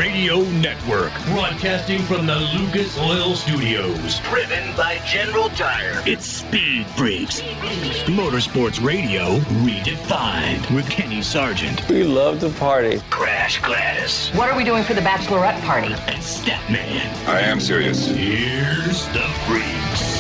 Radio Network, broadcasting from the Lucas Oil Studios. Driven by General Tire. It's Speed Freaks. Motorsports Radio redefined with Kenny Sargent. We love to party. Crash Gladys. What are we doing for the bachelorette party? And Statman. I am serious. Here's the Freaks.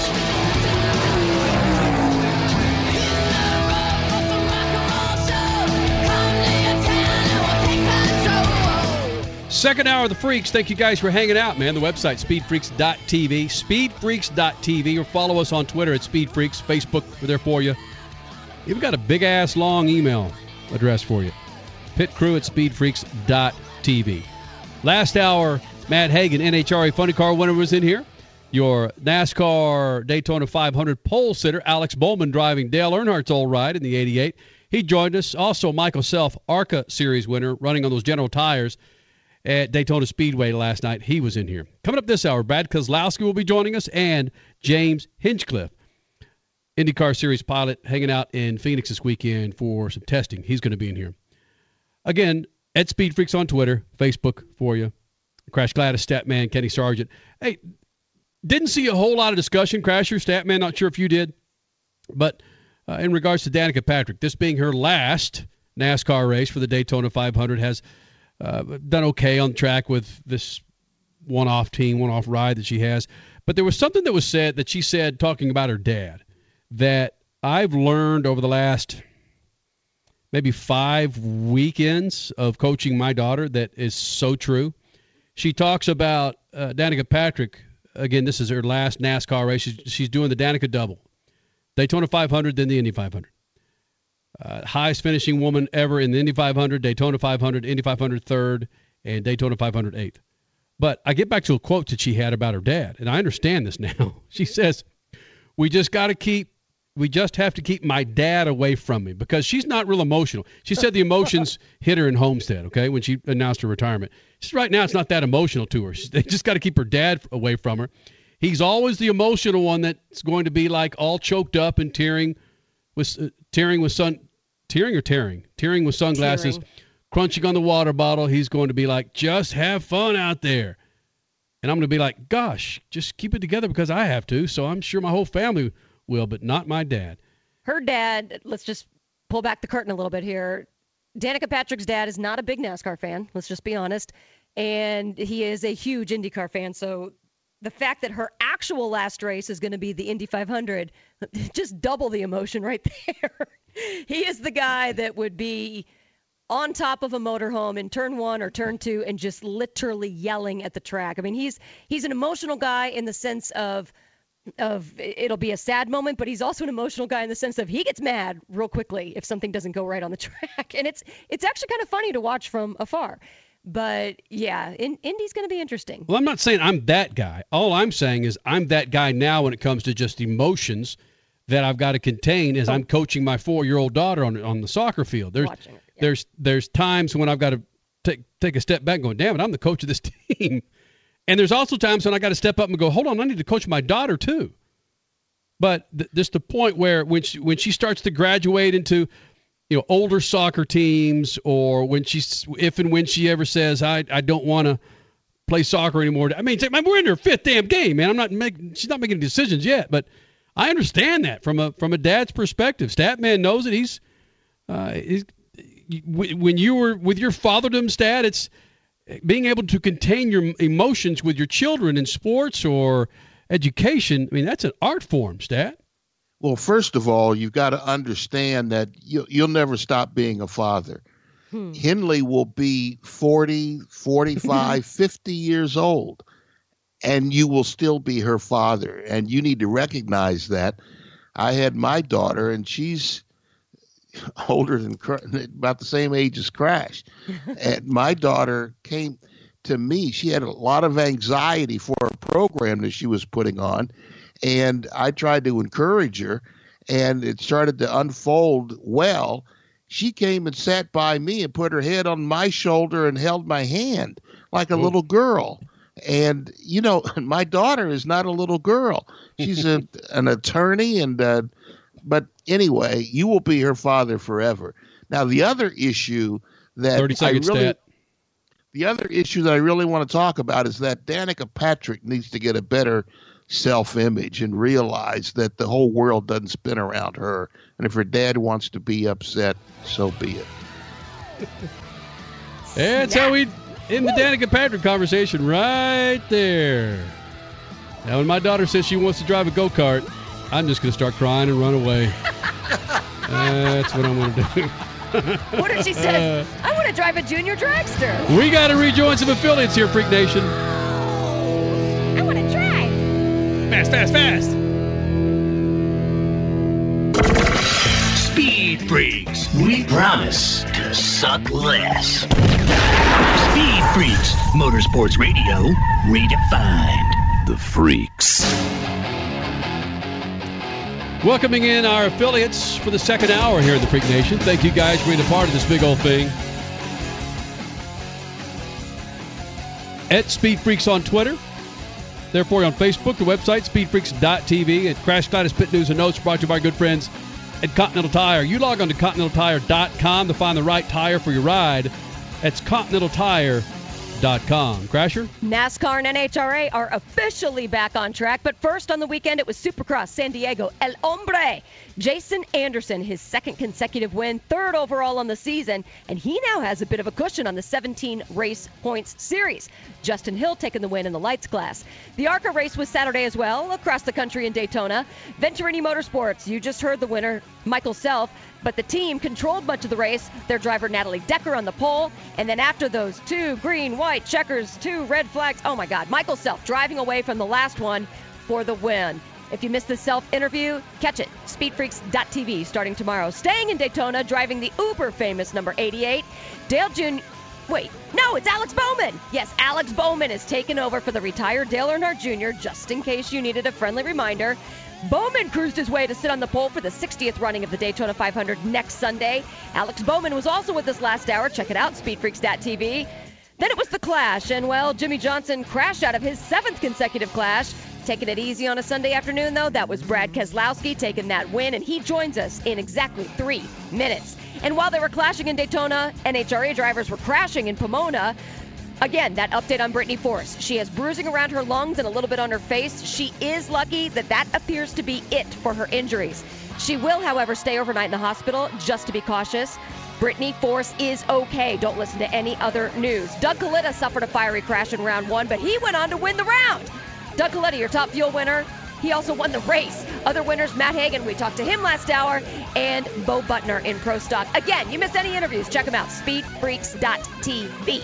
Second hour of the Freaks. Thank you guys for hanging out, man. The website, speedfreaks.tv, speedfreaks.tv, or follow us on Twitter at speedfreaks. Facebook, we're there for you. We've got a big-ass long email address for you. pitcrew at speedfreaks.tv. Last hour, Matt Hagan, NHRA Funny Car winner, was in here. Your NASCAR Daytona 500 pole sitter, Alex Bowman, driving Dale Earnhardt's old ride in the 88. He joined us. Also, Michael Self, ARCA Series winner, running on those General Tires at Daytona Speedway last night. He was in here. Coming up this hour, Brad Kozlowski will be joining us, and James Hinchcliffe, IndyCar Series pilot, hanging out in Phoenix this weekend for some testing. He's going to be in here. Again, at Speed Freaks on Twitter, Facebook for you. Crash Gladys, Statman, Kenny Sargent. Hey, didn't see a whole lot of discussion, Crasher, Statman, not sure if you did, but in regards to Danica Patrick, this being her last NASCAR race for the Daytona 500, has done okay on track with this one-off ride that she has. But there was something that was said that she said, talking about her dad, that I've learned over the last maybe 5 weekends of coaching my daughter that is so true. She talks about Danica Patrick. Again, this is her last NASCAR race. She's doing the Danica double. Daytona 500, then the Indy 500. Highest finishing woman ever in the Indy 500, Daytona 500, Indy 500 third, and Daytona 500 eighth. But I get back to a quote that she had about her dad, and I understand this now. She says, we just have to keep my dad away from me, because she's not real emotional. She said the emotions hit her in Homestead, okay, when she announced her retirement. She said right now it's not that emotional to her. They just got to keep her dad away from her. He's always the emotional one that's going to be like all choked up and tearing with sunglasses, crunching on the water bottle. He's going to be like, just have fun out there. And I'm going to be like, gosh, just keep it together because I have to. So I'm sure my whole family will, but not my dad. Her dad, let's just pull back the curtain a little bit here. Danica Patrick's dad is not a big NASCAR fan. Let's just be honest. And he is a huge IndyCar fan. So the fact that her actual last race is going to be the Indy 500, just double the emotion right there. He is the guy that would be on top of a motorhome in turn 1 or turn 2 and just literally yelling at the track. I mean, he's an emotional guy in the sense of it'll be a sad moment, but he's also an emotional guy in the sense of he gets mad real quickly if something doesn't go right on the track. And it's actually kind of funny to watch from afar. But, yeah, Indy's going to be interesting. Well, I'm not saying I'm that guy. All I'm saying is I'm that guy now when it comes to just emotions that I've got to contain as I'm coaching my 4-year-old daughter on the soccer field. There's times when I've got to take a step back and go, damn it, I'm the coach of this team. And there's also times when I got to step up and go, hold on, I need to coach my daughter too. But just the point where when she starts to graduate into older soccer teams, or when if and when she ever says, I don't want to play soccer anymore. I mean, we're in her 5th damn game, man. She's not making decisions yet, but I understand that from a dad's perspective. Statman knows it. When you were with your fatherdom, Stat, it's being able to contain your emotions with your children in sports or education. I mean, that's an art form, Stat. Well, first of all, you've got to understand that you'll never stop being a father. Henley will be 40, 45, 50 years old, and you will still be her father. And you need to recognize that. I had my daughter, and she's older than about the same age as Crash. And my daughter came to me. She had a lot of anxiety for a program that she was putting on. And I tried to encourage her, and it started to unfold well. She came and sat by me and put her head on my shoulder and held my hand like a little girl. And, my daughter is not a little girl. She's an attorney, but anyway, you will be her father forever. Now, the other issue that 30 seconds, The other issue that I really want to talk about is that Danica Patrick needs to get a better self-image and realize that the whole world doesn't spin around her. And if her dad wants to be upset, so be it. That's how we end the Danica Patrick conversation right there. Now, when my daughter says she wants to drive a go-kart, I'm just going to start crying and run away. That's what I'm going to do. What if she says, I want to drive a junior dragster? We got to rejoin some affiliates here, Freak Nation. I want to try. Fast, fast, fast. Speed Freaks, we promise to suck less. Speed Freaks, Motorsports Radio, redefined. The Freaks. Welcoming in our affiliates for the second hour here in the Freak Nation. Thank you guys for being a part of this big old thing. At Speed Freaks on Twitter. Therefore, on Facebook, the website, speedfreaks.tv. And Crash Gladys Pit News and Notes brought to you by our good friends at Continental Tire. You log on to ContinentalTire.com to find the right tire for your ride. That's ContinentalTire.com. Crasher? NASCAR and NHRA are officially back on track, but first on the weekend it was Supercross San Diego. El Hombre, Jason Anderson, his second consecutive win, third overall on the season, and he now has a bit of a cushion on the 17 race points series. Justin Hill taking the win in the lights class. The ARCA race was Saturday as well, across the country in Daytona. Venturini Motorsports, you just heard the winner, Michael Self, but the team controlled much of the race. Their driver, Natalie Decker, on the pole. And then after those two green, white checkers, two red flags, oh my God, Michael Self driving away from the last one for the win. If you missed the Self interview, catch it. Speedfreaks.tv starting tomorrow. Staying in Daytona, driving the uber famous number 88, Dale Jr. Wait, no, it's Alex Bowman. Yes, Alex Bowman is taking over for the retired Dale Earnhardt Jr., just in case you needed a friendly reminder. Bowman cruised his way to sit on the pole for the 60th running of the Daytona 500 next Sunday. Alex Bowman was also with us last hour. Check it out, speedfreaks.tv. Then it was the Clash, and, well, Jimmy Johnson crashed out of his 7th consecutive Clash. Taking it easy on a Sunday afternoon, though, that was Brad Keselowski taking that win, and he joins us in exactly 3 minutes. And while they were clashing in Daytona, NHRA drivers were crashing in Pomona. Again, that update on Brittany Force. She has bruising around her lungs and a little bit on her face. She is lucky that appears to be it for her injuries. She will, however, stay overnight in the hospital, just to be cautious. Brittany Force is okay. Don't listen to any other news. Doug Kalitta suffered a fiery crash in round 1, but he went on to win the round. Doug Kalitta, your top fuel winner. He also won the race. Other winners, Matt Hagan, we talked to him last hour, and Bo Butner in Pro Stock. Again, you missed any interviews, check them out, speedfreaks.tv.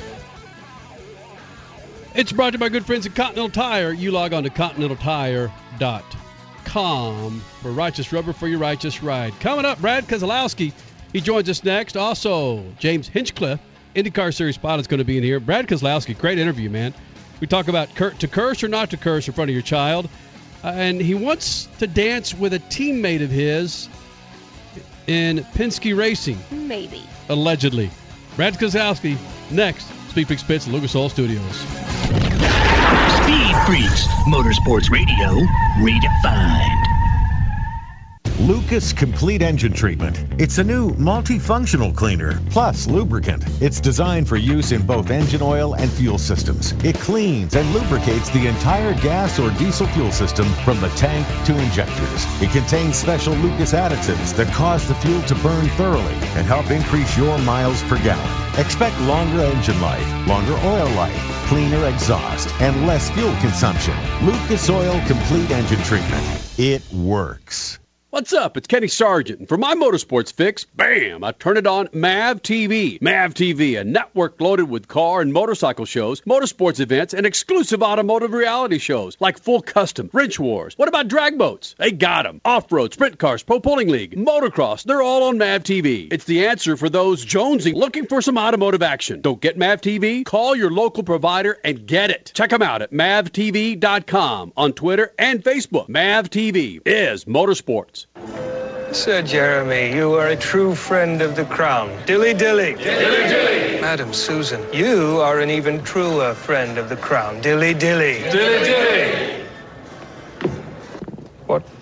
It's brought to you by good friends at Continental Tire. You log on to ContinentalTire.com for righteous rubber for your righteous ride. Coming up, Brad Keselowski. He joins us next. Also, James Hinchcliffe, IndyCar Series pilot, is going to be in here. Brad Keselowski, great interview, man. We talk about to curse or not to curse in front of your child. And he wants to dance with a teammate of his in Penske Racing. Maybe. Allegedly. Brad Keselowski, next. Speed Freaks Pits, Lucas Oil Studios. Speed Freaks, Motorsports Radio, redefined. Lucas Complete Engine Treatment. It's a new multifunctional cleaner plus lubricant. It's designed for use in both engine oil and fuel systems. It cleans and lubricates the entire gas or diesel fuel system from the tank to injectors. It contains special Lucas additives that cause the fuel to burn thoroughly and help increase your miles per gallon. Expect longer engine life, longer oil life, cleaner exhaust, and less fuel consumption. Lucas Oil Complete Engine Treatment. It works. What's up? It's Kenny Sargent. And for my motorsports fix, bam, I turn it on MAV TV. MAV TV, a network loaded with car and motorcycle shows, motorsports events, and exclusive automotive reality shows like Full Custom, Wrench Wars. What about drag boats? They got them. Off-road, sprint cars, Pro Pulling League, motocross, they're all on MAV TV. It's the answer for those jonesing looking for some automotive action. Don't get MAV TV? Call your local provider and get it. Check them out at MAVTV.com on Twitter and Facebook. MAV TV is motorsports. Sir Jeremy, you are a true friend of the Crown. Dilly dilly. Dilly dilly. Madam Susan, you are an even truer friend of the Crown. Dilly dilly. Dilly dilly. What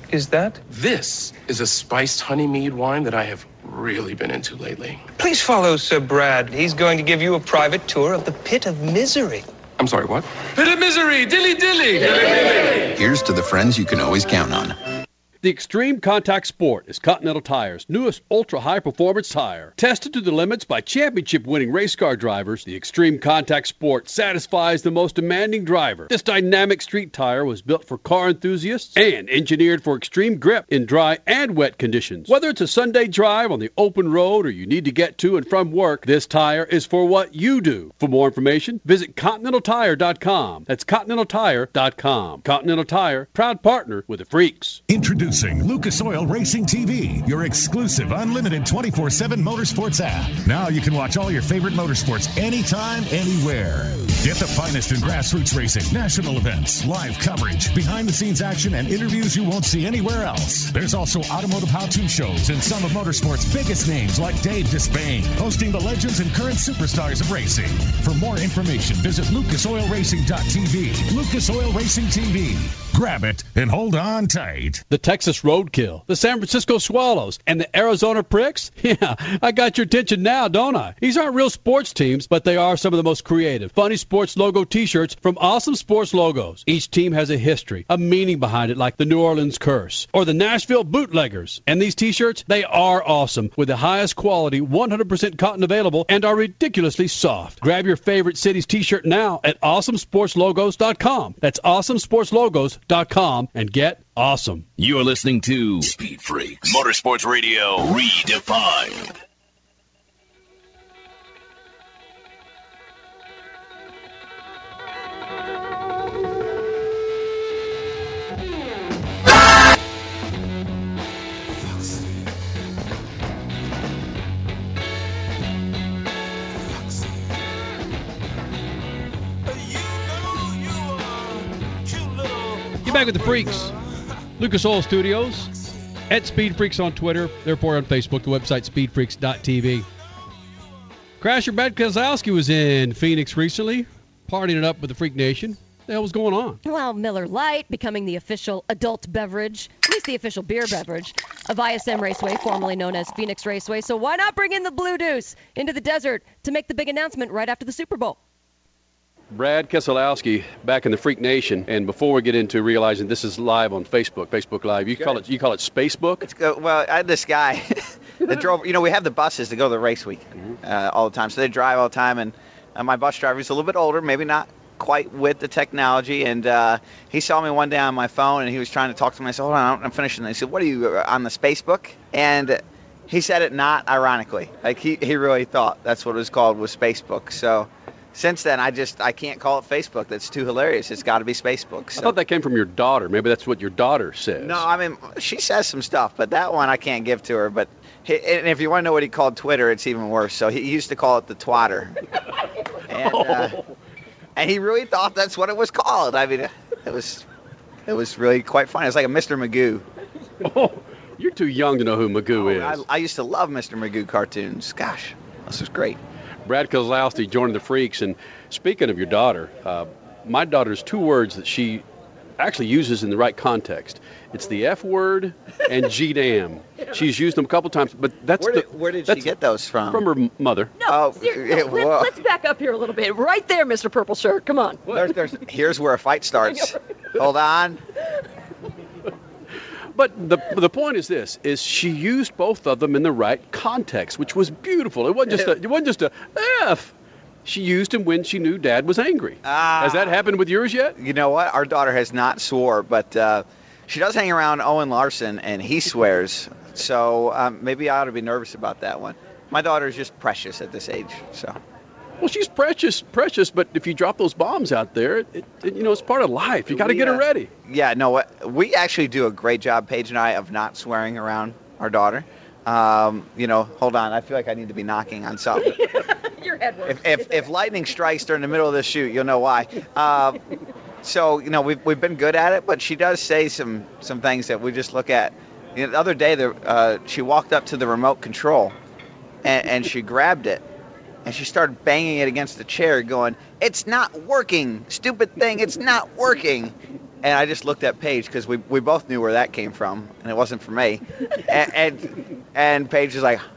is that? This is a spiced honey mead wine that I have really been into lately. Please follow Sir Brad. He's going to give you a private tour of the Pit of Misery. I'm sorry, what? Pit of Misery! Dilly dilly! Here's to the friends you can always count on. The Extreme Contact Sport is Continental Tire's newest ultra-high-performance tire. Tested to the limits by championship-winning race car drivers, the Extreme Contact Sport satisfies the most demanding driver. This dynamic street tire was built for car enthusiasts and engineered for extreme grip in dry and wet conditions. Whether it's a Sunday drive on the open road or you need to get to and from work, this tire is for what you do. For more information, visit ContinentalTire.com. That's ContinentalTire.com. Continental Tire, proud partner with the Freaks. Introducing Lucas Oil Racing TV, your exclusive unlimited 24/7 motorsports app. Now you can watch all your favorite motorsports anytime, anywhere. Get the finest in grassroots racing, national events, live coverage, behind-the-scenes action, and interviews you won't see anywhere else. There's also automotive how-to shows and some of motorsports' biggest names like Dave Despain, hosting the legends and current superstars of racing. For more information, visit lucasoilracing.tv. Lucas Oil Racing TV. Grab it and hold on tight. The Texas Roadkill, the San Francisco Swallows, and the Arizona Pricks? Yeah, I got your attention now, don't I? These aren't real sports teams, but they are some of the most creative, funny sports logo t-shirts from Awesome Sports Logos. Each team has a history, a meaning behind it, like the New Orleans Curse or the Nashville Bootleggers. And these t-shirts, they are awesome, with the highest quality, 100% cotton available, and are ridiculously soft. Grab your favorite city's t-shirt now at awesomesportslogos.com. That's awesomesportslogos.com and get awesome. You're listening to Speed Freaks Motorsports Radio Redefined. Get back with the Freaks. Lucas Oil Studios, at Speed Freaks on Twitter, therefore on Facebook, the website speedfreaks.tv. Crasher Brad Keselowski was in Phoenix recently, partying it up with the Freak Nation. What the hell was going on? Well, Miller Lite becoming the official adult beverage, at least the official beer beverage, of ISM Raceway, formerly known as Phoenix Raceway. So why not bring in the Blue Deuce into the desert to make the big announcement right after the Super Bowl? Brad Keselowski back in the Freak Nation, and before we get into realizing this is live on Facebook Live, you call it Spacebook? Well, I had this guy that drove. We have the buses to go to the race week all the time, so they drive all the time. And my bus driver is a little bit older, maybe not quite with the technology, and he saw me one day on my phone, and he was trying to talk to me. I said, "Hold on, I'm finishing." And he said, "What are you on the Spacebook?" And he said it not ironically, like he really thought that's what it was called, was Spacebook. So. Since then, I can't call it Facebook. That's too hilarious. It's got to be Spacebook. So. I thought that came from your daughter. Maybe that's what your daughter says. No, I mean, she says some stuff, but that one I can't give to her. But and if you want to know what he called Twitter, it's even worse. So he used to call it the Twatter. And he really thought that's what it was called. I mean, it was really quite funny. It's like a Mr. Magoo. Oh, you're too young to know who Magoo is. I used to love Mr. Magoo cartoons. Gosh, this was great. Brad Keselowski joining the Freaks. And speaking of your daughter, my daughter's two words that she actually uses in the right context. It's the F word and G-damn. She's used them a couple times, but where did she get those from? From her mother. No, let's back up here a little bit. Right there, Mr. Purple Shirt. Come on. Here's where a fight starts. Hold on. But the point is this: she used both of them in the right context, which was beautiful. It wasn't just a F. She used them when she knew Dad was angry. Has that happened with yours yet? You know what? Our daughter has not swore, but she does hang around Owen Larson, and he swears. So maybe I ought to be nervous about that one. My daughter is just precious at this age, so. Well, she's precious, but if you drop those bombs out there, it's part of life. You got to get her ready. Yeah, no, we actually do a great job, Paige and I, of not swearing around our daughter. Hold on, I feel like I need to be knocking on something. Your head works. If lightning strikes during the middle of this shoot, you'll know why. So, we've been good at it, but she does say some things that we just look at. The other day, she walked up to the remote control, and she grabbed it. And she started banging it against the chair going, "It's not working, stupid thing, it's not working." And I just looked at Paige because we both knew where that came from, and it wasn't for me. and Paige is like,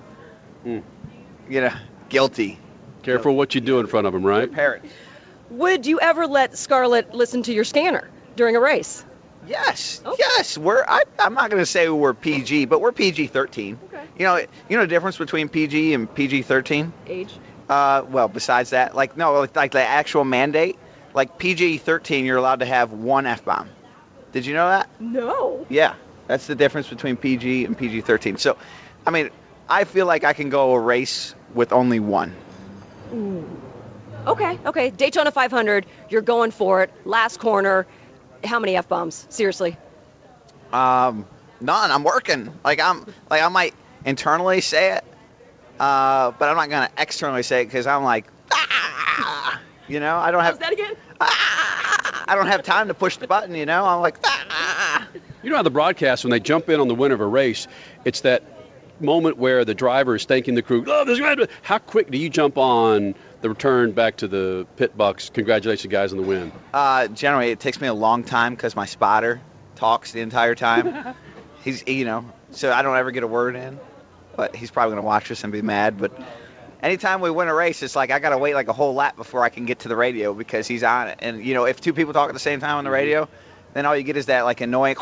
guilty. Careful what you do in front of them, right? Parents. Would you ever let Scarlett listen to your scanner during a race? Yes, yes. I'm not going to say we're PG, but we're PG-13. Okay. You know the difference between PG and PG-13? Age? Well, besides that, like the actual mandate, like PG-13, you're allowed to have one F-bomb. Did you know that? No. Yeah, that's the difference between PG and PG-13. So, I mean, I feel like I can go a race with only one. Ooh. Okay. Daytona 500, you're going for it. Last corner. How many F-bombs? Seriously. None. I'm working. I might internally say it, but I'm not gonna externally say it because I'm like, I don't have. That again? I don't have time to push the button. I'm like, how the broadcast, when they jump in on the winner of a race, it's that moment where the driver is thanking the crew. Oh, how quick do you jump on the return back to the pit box? Congratulations, guys, on the win. Generally, it takes me a long time because my spotter talks the entire time. He's, so I don't ever get a word in. But he's probably going to watch us and be mad. But anytime we win a race, it's like I got to wait like a whole lap before I can get to the radio because he's on it. And, if two people talk at the same time on the radio, then all you get is that like annoying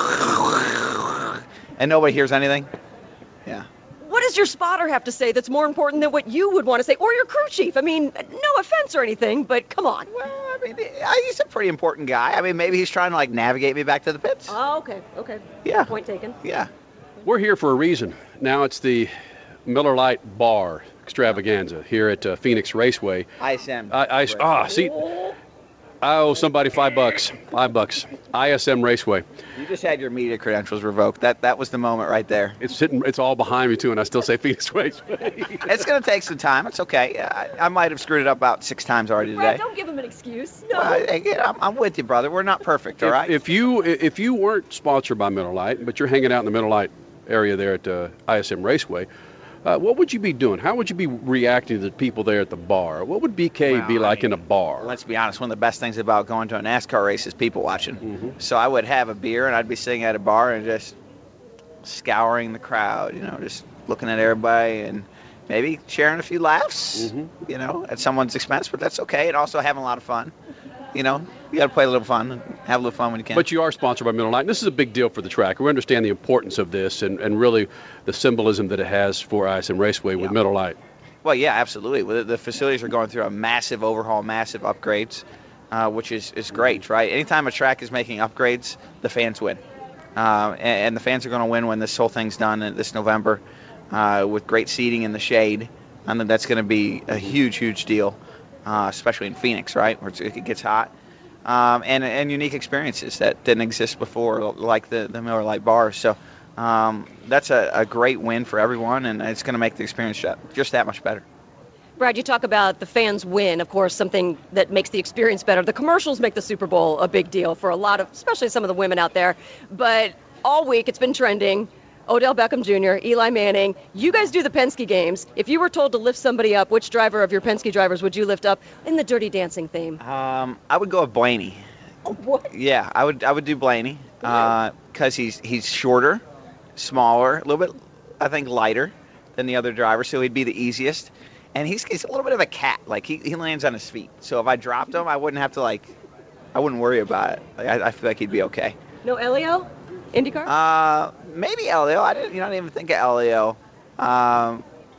and nobody hears anything. Yeah. What does your spotter have to say that's more important than what you would want to say, or your crew chief? I mean, no offense or anything, but come on. Well, I mean, he's a pretty important guy. I mean, maybe he's trying to navigate me back to the pits. Oh, okay. Yeah. Point taken. Yeah. We're here for a reason. Now it's the Miller Lite Bar Extravaganza here at Phoenix Raceway. ISM. See, I owe somebody $5. ISM Raceway. You just had your media credentials revoked. That was the moment right there. It's all behind me too, and I still say Phoenix Raceway. It's going to take some time. It's okay. I might have screwed it up about 6 times already today. Brad, don't give him an excuse. No. I'm with you, brother. We're not perfect, all right? If you weren't sponsored by Miller Lite, but you're hanging out in the Miller Lite area there at ISM Raceway, what would you be doing? How would you be reacting to the people there at the bar? What would BK be like in a bar? Let's be honest. One of the best things about going to a NASCAR race is people watching. Mm-hmm. So I would have a beer and I'd be sitting at a bar and just scouring the crowd, just looking at everybody and maybe sharing a few laughs, at someone's expense. But that's okay. And also having a lot of fun. You got to play a little fun and have a little fun when you can. But you are sponsored by Miller Lite. And this is a big deal for the track. We understand the importance of this and really the symbolism that it has for ISM Raceway with Miller Lite. Well, yeah, absolutely. The facilities are going through a massive overhaul, massive upgrades, which is great, right? Anytime a track is making upgrades, the fans win. And the fans are going to win when this whole thing's done this November with great seating in the shade. I think that's going to be a huge, huge deal. Especially in Phoenix, right, where it gets hot, and unique experiences that didn't exist before, like the Miller Lite bars. So that's a great win for everyone, and it's going to make the experience just that much better. Brad, you talk about the fans win, of course, something that makes the experience better. The commercials make the Super Bowl a big deal for a lot of, especially some of the women out there. But all week it's been trending. Odell Beckham Jr., Eli Manning, you guys do the Penske games. If you were told to lift somebody up, which driver of your Penske drivers would you lift up in the Dirty Dancing theme? I would go with Blaney. Oh, what? Yeah, I would do Blaney because he's shorter, smaller, a little bit, I think, lighter than the other drivers, so he'd be the easiest. And he's a little bit of a cat. Like, he lands on his feet. So if I dropped him, I wouldn't have to, I wouldn't worry about it. I feel like he'd be okay. No Elio? IndyCar? Maybe Elio. I didn't even think of Elio. I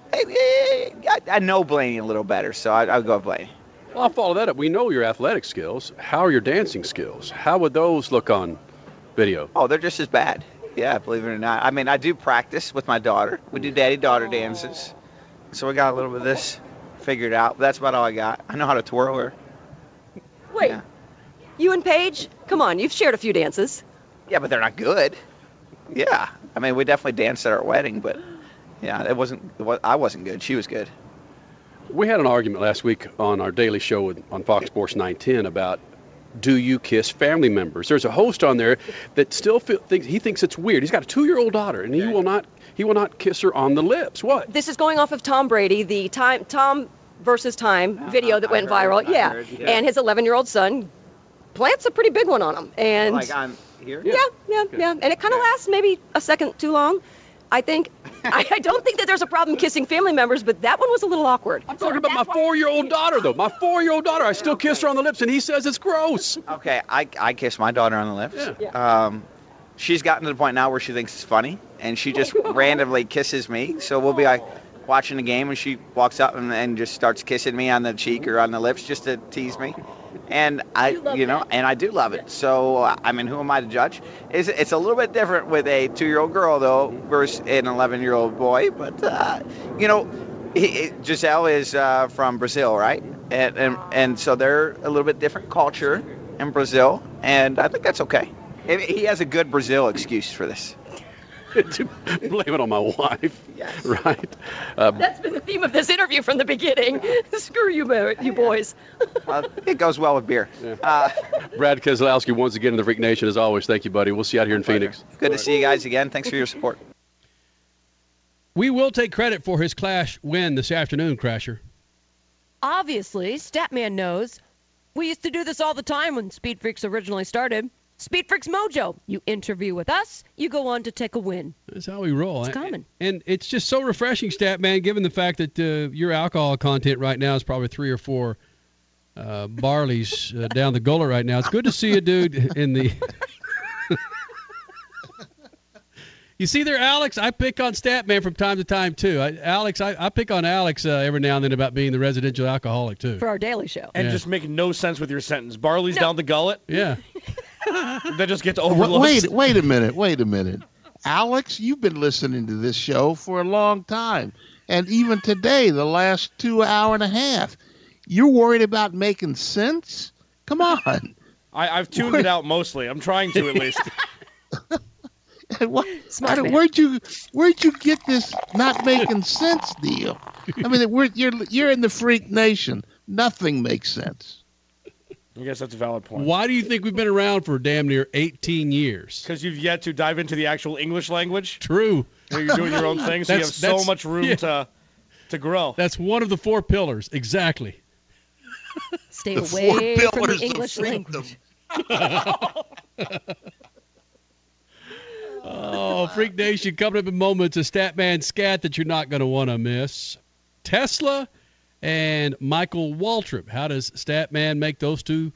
know Blaney a little better, so I'll go with Blaney. Well, I'll follow that up. We know your athletic skills. How are your dancing skills? How would those look on video? Oh, they're just as bad. Yeah, believe it or not. I mean, I do practice with my daughter. We do daddy-daughter dances. So we got a little bit of this figured out. But that's about all I got. I know how to twirl her. Wait. Yeah. You and Paige? Come on, you've shared a few dances. Yeah, but they're not good. Yeah. I mean, we definitely danced at our wedding, but yeah, I wasn't good. She was good. We had an argument last week on our daily show on Fox Sports 910 about do you kiss family members? There's a host on there that still thinks it's weird. He's got a 2-year-old daughter, and he will not kiss her on the lips. What? This is going off of Tom Brady, the Tom versus Time video that went viral. And his 11-year-old son plants a pretty big one on them. And Like on here? Yeah. And it kind of lasts maybe a second too long. I think. I don't think that there's a problem kissing family members, but that one was a little awkward. I'm talking about my 4-year-old daughter, though. My 4-year-old daughter, I still kiss her on the lips, and he says it's gross. Okay, I kiss my daughter on the lips. Yeah. She's gotten to the point now where she thinks it's funny, and she just randomly kisses me. So we'll be like watching a game, and she walks up and just starts kissing me on the cheek or on the lips just to tease me. And I do love it. So, I mean, who am I to judge? It's a little bit different with a 2-year-old girl, though, versus an 11-year-old boy. But, Giselle is from Brazil, right? And so they're a little bit different culture in Brazil. And I think that's okay. He has a good Brazil excuse for this. Blame it on my wife. Yes. Right? That's been the theme of this interview from the beginning. Screw you boys. It goes well with beer. Yeah. Brad Keselowski, once again in the Freak Nation, as always. Thank you, buddy. We'll see you out here in Phoenix. Good to see you guys again. Thanks for your support. We will take credit for his Clash win this afternoon, Crasher. Obviously, Statman knows. We used to do this all the time when Speed Freaks originally started. Speed Freaks Mojo. You interview with us, you go on to take a win. That's how we roll. It's common. And it's just so refreshing, Statman, given the fact that your alcohol content right now is probably 3 or 4 Barleys down the gullet right now. It's good to see a dude in the... You see there, Alex? I pick on Statman from time to time, too. I pick on Alex every now and then about being the residential alcoholic, too. For our daily show. And just make no sense with your sentence. Barley's down the gullet? Yeah. That just gets overlooked. Wait a minute. Alex, you've been listening to this show for a long time. And even today, the last 2 hours and a half, you're worried about making sense? Come on. I've tuned it out mostly. I'm trying to, at least. Where'd you get this not making sense deal? I mean, you're in the Freak Nation. Nothing makes sense. I guess that's a valid point. Why do you think we've been around for damn near 18 years? Because you've yet to dive into the actual English language. True. You're doing your own thing, so you have so much room to grow. That's one of the 4 pillars, exactly. Stay away from the English language. Oh, Freak Nation, coming up in moments, a Statman scat that you're not going to want to miss. Tesla and Michael Waltrip. How does Statman make those two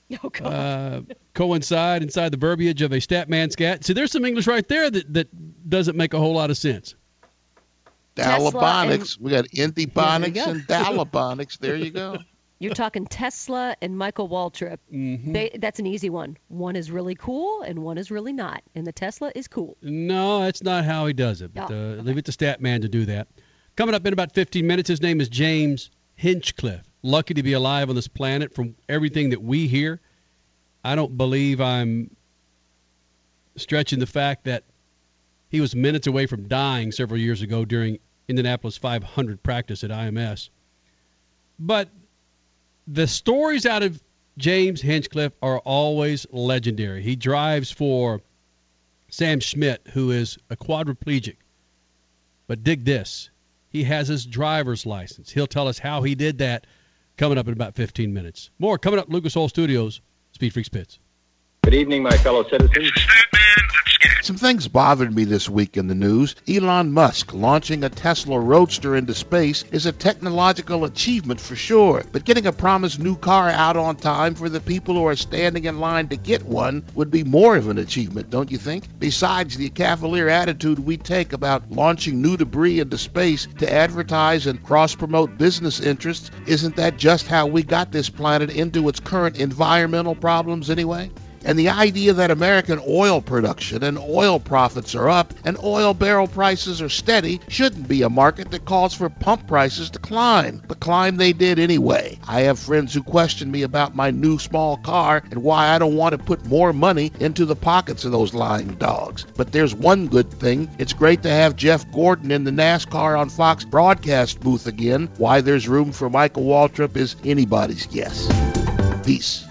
coincide inside the verbiage of a Statman scat? See, there's some English right there that doesn't make a whole lot of sense. Dalabonics. We got Indibonics and Dalabonics. There you go. You're talking Tesla and Michael Waltrip. Mm-hmm. That's an easy one. One is really cool and one is really not. And the Tesla is cool. No, that's not how he does it. But leave it to Statman to do that. Coming up in about 15 minutes, his name is James Hinchcliffe. Lucky to be alive on this planet from everything that we hear. I don't believe I'm stretching the fact that he was minutes away from dying several years ago during Indianapolis 500 practice at IMS. But the stories out of James Hinchcliffe are always legendary. He drives for Sam Schmidt, who is a quadriplegic. But dig this. He has his driver's license. He'll tell us how he did that coming up in about 15 minutes. More coming up, Lucas Oil Studios, Speed Freaks Pits. Good evening, my fellow citizens. Some things bothered me this week in the news. Elon Musk launching a Tesla Roadster into space is a technological achievement for sure, but getting a promised new car out on time for the people who are standing in line to get one would be more of an achievement, don't you think? Besides the cavalier attitude we take about launching new debris into space to advertise and cross-promote business interests, isn't that just how we got this planet into its current environmental problems anyway? And the idea that American oil production and oil profits are up and oil barrel prices are steady shouldn't be a market that calls for pump prices to climb. But climb they did anyway. I have friends who question me about my new small car and why I don't want to put more money into the pockets of those lying dogs. But there's one good thing. It's great to have Jeff Gordon in the NASCAR on Fox broadcast booth again. Why there's room for Michael Waltrip is anybody's guess. Peace.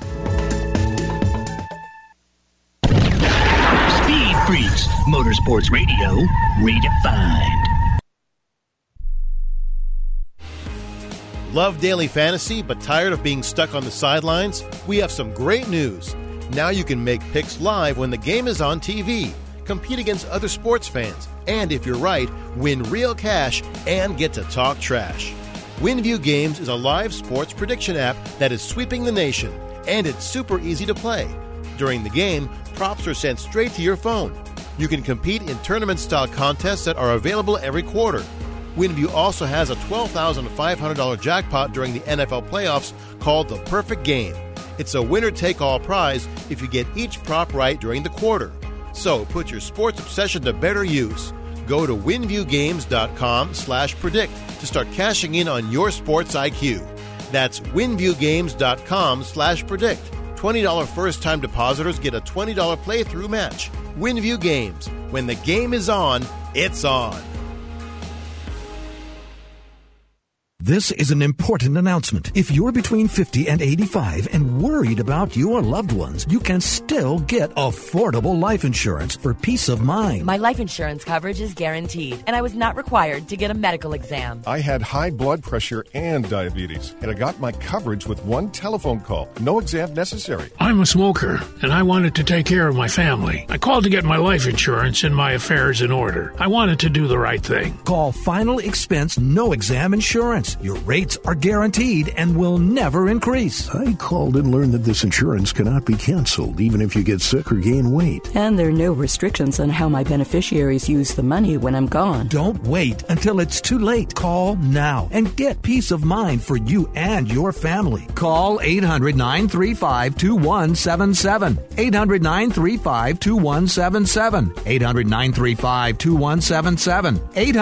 Freaks, Motorsports Radio, redefined. Love daily fantasy but tired of being stuck on the sidelines? We have some great news. Now you can make picks live when the game is on TV, compete against other sports fans, and if you're right, win real cash and get to talk trash. WinView Games is a live sports prediction app that is sweeping the nation, and it's super easy to play. During the game, props are sent straight to your phone. You can compete in tournament-style contests that are available every quarter. WinView also has a $12,500 jackpot during the NFL playoffs called the Perfect Game. It's a winner-take-all prize if you get each prop right during the quarter. So put your sports obsession to better use. Go to winviewgames.com/predict to start cashing in on your sports IQ. That's winviewgames.com/predict. $20 first-time depositors get a $20 playthrough match. WinView Games. When the game is on, it's on. This is an important announcement. If you're between 50 and 85 and worried about your loved ones, you can still get affordable life insurance for peace of mind. My life insurance coverage is guaranteed, and I was not required to get a medical exam. I had high blood pressure and diabetes, and I got my coverage with one telephone call. No exam necessary. I'm a smoker, and I wanted to take care of my family. I called to get my life insurance and my affairs in order. I wanted to do the right thing. Call Final Expense No Exam Insurance. Your rates are guaranteed and will never increase. I called and learned that this insurance cannot be canceled, even if you get sick or gain weight. And there are no restrictions on how my beneficiaries use the money when I'm gone. Don't wait until it's too late. Call now and get peace of mind for you and your family. Call 800-935-2177. 800-935-2177. 800-935-2177.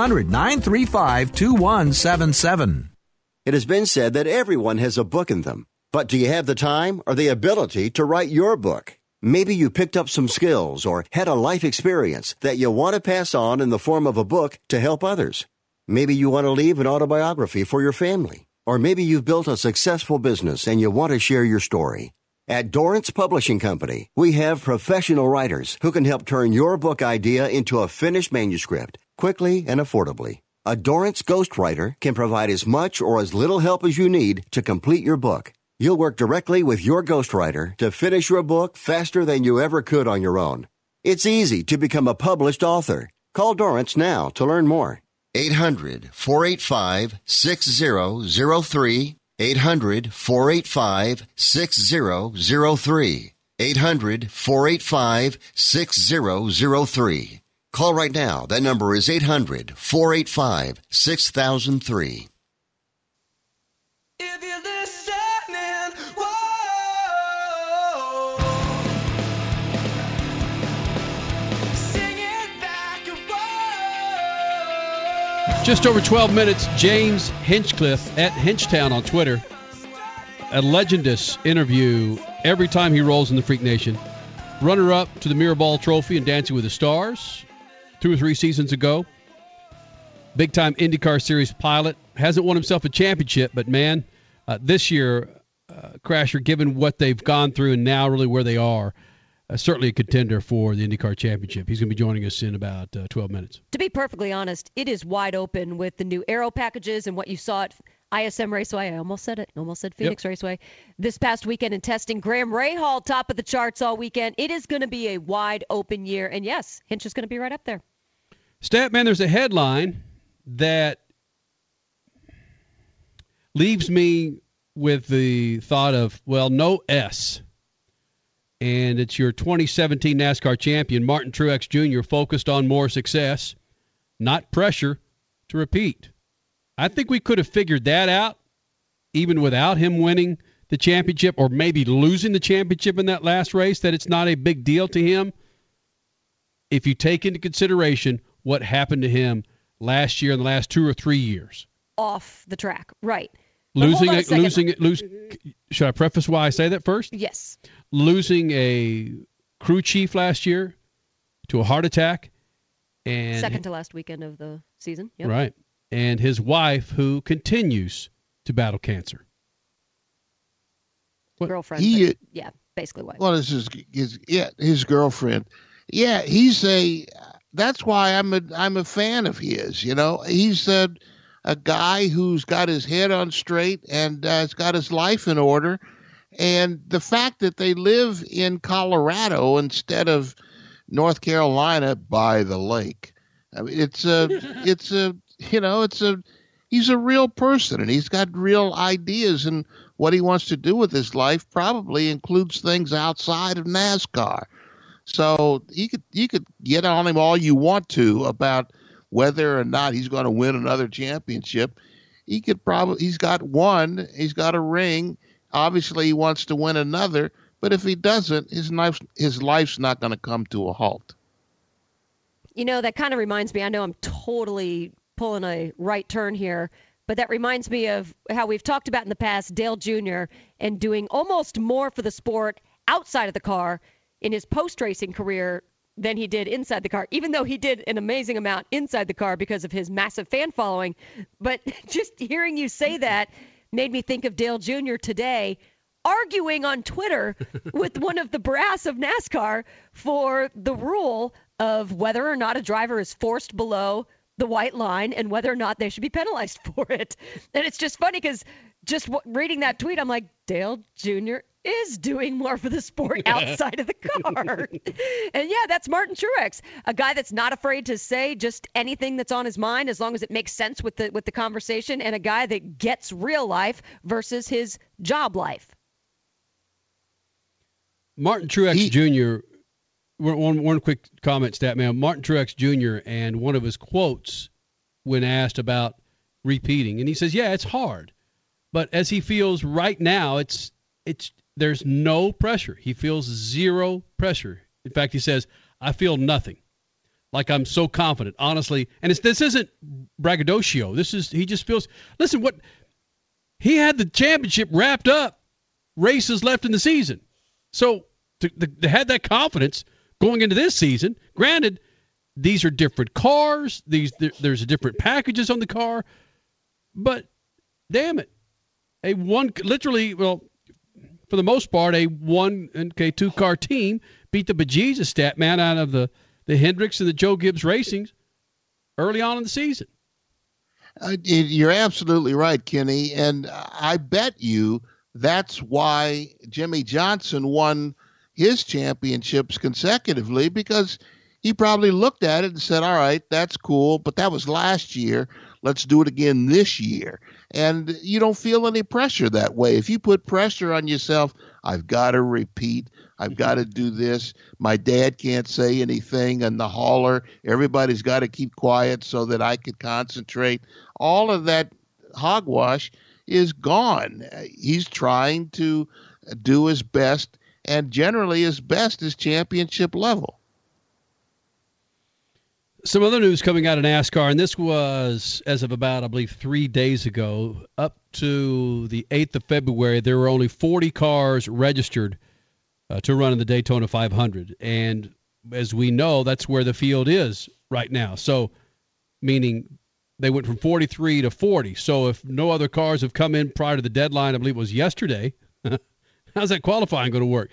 800-935-2177. It has been said that everyone has a book in them. But do you have the time or the ability to write your book? Maybe you picked up some skills or had a life experience that you want to pass on in the form of a book to help others. Maybe you want to leave an autobiography for your family. Or maybe you've built a successful business and you want to share your story. At Dorrance Publishing Company, we have professional writers who can help turn your book idea into a finished manuscript quickly and affordably. A Dorrance ghostwriter can provide as much or as little help as you need to complete your book. You'll work directly with your ghostwriter to finish your book faster than you ever could on your own. It's easy to become a published author. Call Dorrance now to learn more. 800-485-6003. 800-485-6003. 800-485-6003. Call right now. That number is 800-485-6003. Just over 12 minutes, James Hinchcliffe at Hinchtown on Twitter. A legendous interview every time he rolls in the Freak Nation. Runner-up to the Mirrorball Trophy and Dancing with the Stars 2 or 3 seasons ago. Big-time IndyCar Series pilot. Hasn't won himself a championship, but, man, this year, Crasher, given what they've gone through and now really where they are, certainly a contender for the IndyCar Championship. He's going to be joining us in about 12 minutes. To be perfectly honest, it is wide open with the new aero packages and what you saw at ISM Raceway. I almost said it. Almost said Phoenix Raceway. This past weekend in testing, Graham Rahal top of the charts all weekend. It is going to be a wide open year. And, yes, Hinch is going to be right up there. Statman, there's a headline that leaves me with the thought of, well, no S. And it's your 2017 NASCAR champion, Martin Truex Jr., focused on more success, not pressure to repeat. I think we could have figured that out even without him winning the championship or maybe losing the championship in that last race, that it's not a big deal to him if you take into consideration what happened to him last year and the last 2 or 3 years. Off the track, right. Losing. Should I preface why I say that first? Yes. Losing a crew chief last year to a heart attack, and second to last weekend of the season. Yep. Right, and his wife, who continues to battle cancer. Girlfriend. Basically wife. Well, this is his girlfriend. Yeah, that's why I'm a fan of his. You know, he said, a guy who's got his head on straight and has got his life in order. And the fact that they live in Colorado instead of North Carolina by the lake, I mean, he's a real person, and he's got real ideas, and what he wants to do with his life probably includes things outside of NASCAR. So you could get on him all you want to about whether or not he's going to win another championship. He's got one, he's got a ring. Obviously, he wants to win another, but if he doesn't, his life's not going to come to a halt. That kind of reminds me, I know I'm totally pulling a right turn here, but that reminds me of how we've talked about in the past Dale Jr. and doing almost more for the sport outside of the car in his post-racing career than he did inside the car, even though he did an amazing amount inside the car because of his massive fan following. But just hearing you say that made me think of Dale Jr. today arguing on Twitter with one of the brass of NASCAR for the rule of whether or not a driver is forced below the white line and whether or not they should be penalized for it. And it's just funny because just reading that tweet, I'm like, Dale Jr. is doing more for the sport outside of the car. And yeah, that's Martin Truex, a guy that's not afraid to say just anything that's on his mind as long as it makes sense with the conversation, and a guy that gets real life versus his job life. Martin Truex Jr., one quick comment, Statman. Martin Truex Jr. and one of his quotes when asked about repeating, and he says, yeah, it's hard. But as he feels right now, there's no pressure. He feels zero pressure. In fact, he says, I feel nothing. Like I'm so confident, honestly. And this isn't braggadocio. He just feels, listen, he had the championship wrapped up, races left in the season. So to have that confidence going into this season, granted, these are different cars. There's different packages on the car. But damn it. For the most part, a 2-car team beat the bejesus stat man out of the Hendricks and the Joe Gibbs Racings early on in the season. You're absolutely right, Kenny. And I bet you that's why Jimmy Johnson won his championships consecutively, because he probably looked at it and said, all right, that's cool, but that was last year. Let's do it again this year. And you don't feel any pressure that way. If you put pressure on yourself, I've got to repeat, I've got to do this, my dad can't say anything, and the hauler, everybody's got to keep quiet so that I could concentrate. All of that hogwash is gone. He's trying to do his best, and generally his best is championship level. Some other news coming out of NASCAR, and this was as of about, I believe, 3 days ago. Up to the 8th of February, there were only 40 cars registered to run in the Daytona 500. And as we know, that's where the field is right now. So, meaning they went from 43 to 40. So if no other cars have come in prior to the deadline, I believe it was yesterday, how's that qualifying going to work?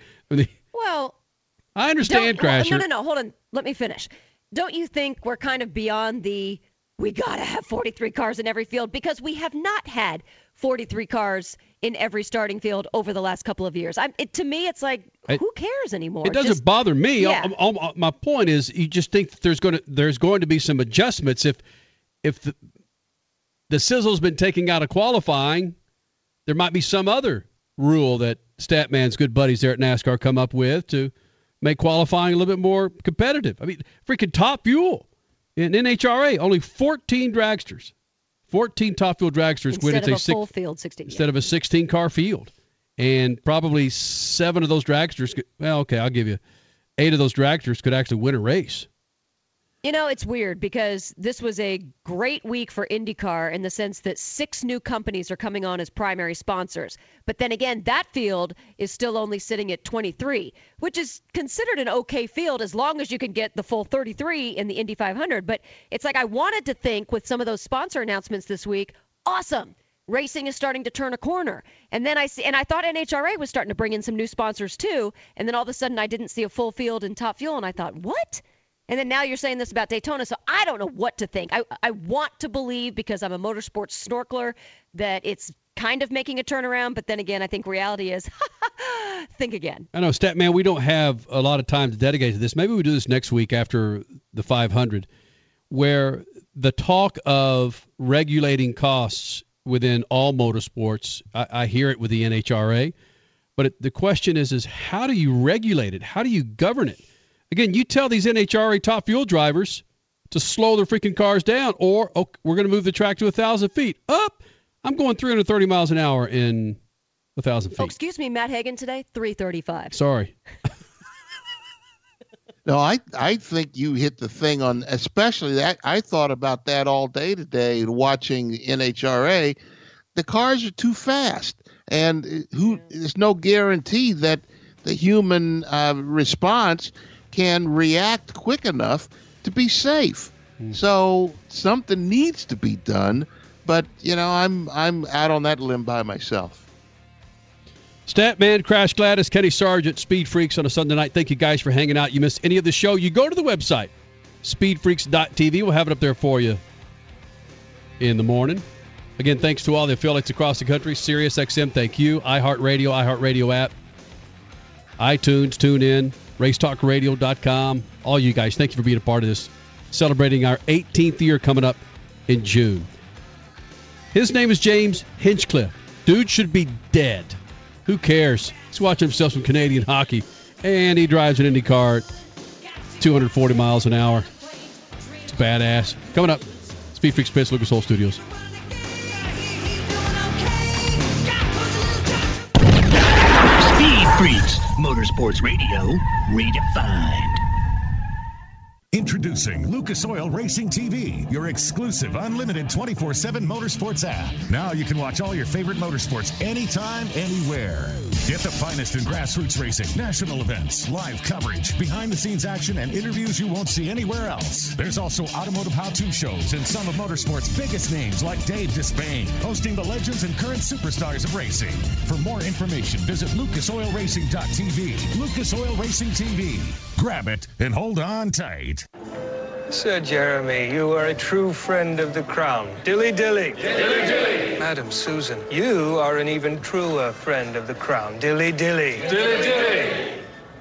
I understand, Crasher. No, hold on. Let me finish. Don't you think we're kind of beyond we got to have 43 cars in every field? Because we have not had 43 cars in every starting field over the last couple of years. To me, it's like, who cares anymore? It doesn't bother me. Yeah. My point is, you just think that there's going to be some adjustments. If the sizzle's been taken out of qualifying, there might be some other rule that Statman's good buddies there at NASCAR come up with to make qualifying a little bit more competitive. I mean, freaking Top Fuel. In NHRA, only 14 dragsters. 14 Top Fuel dragsters win. Instead of a full field 16. Instead of a 16-car field. And probably 7 of those dragsters I'll give you 8 of those dragsters could actually win a race. It's weird because this was a great week for IndyCar in the sense that 6 new companies are coming on as primary sponsors. But then again, that field is still only sitting at 23, which is considered an okay field as long as you can get the full 33 in the Indy 500. But it's like I wanted to think with some of those sponsor announcements this week, awesome, racing is starting to turn a corner. And then I thought NHRA was starting to bring in some new sponsors too. And then all of a sudden I didn't see a full field in Top Fuel, and I thought, what? And then now you're saying this about Daytona, so I don't know what to think. I want to believe, because I'm a motorsports snorkeler, that it's kind of making a turnaround, but then again, I think reality is, think again. I know, Statman, we don't have a lot of time to dedicate to this. Maybe we do this next week after the 500, where the talk of regulating costs within all motorsports, I hear it with the NHRA, but the question is how do you regulate it? How do you govern it? Again, you tell these NHRA top fuel drivers to slow their freaking cars down, or we're going to move the track to 1,000 feet. Up, I'm going 330 miles an hour in 1,000 feet. Oh, excuse me, Matt Hagan today, 335. Sorry. No, I think you hit the thing on, especially that. I thought about that all day today watching NHRA. The cars are too fast, and there's no guarantee that the human response can react quick enough to be safe. So something needs to be done, but I'm out on that limb by myself. Statman, Crash Gladys, Kenny Sargent, Speed Freaks on a Sunday night. Thank you guys for hanging out. You missed any of the show, you go to the website, speedfreaks.tv. We'll have it up there for you in the morning. Again, thanks to all the affiliates across the country. SiriusXM, thank you. iHeartRadio app, iTunes, TuneIn, racetalkradio.com. All you guys, thank you for being a part of this. Celebrating our 18th year coming up in June. His name is James Hinchcliffe. Dude should be dead. Who cares? He's watching himself some Canadian hockey, and he drives an Indy car at 240 miles an hour. It's badass. Coming up, Speed Freaks Pitts, Lucas Oil Studios. Speed Freaks, Motorsports Radio, redefined. Introducing Lucas Oil Racing TV, your exclusive unlimited 24/7 motorsports app. Now you can watch all your favorite motorsports anytime, anywhere. Get the finest in grassroots racing, national events, live coverage, behind-the-scenes action, and interviews you won't see anywhere else. There's also automotive how-to shows and some of motorsports' biggest names like Dave Despain, hosting the legends and current superstars of racing. For more information, visit lucasoilracing.tv. Lucas Oil Racing TV. Grab it and hold on tight. Sir Jeremy, you are a true friend of the crown. Dilly dilly. Dilly dilly. Madam Susan, you are an even truer friend of the crown. Dilly dilly. Dilly dilly.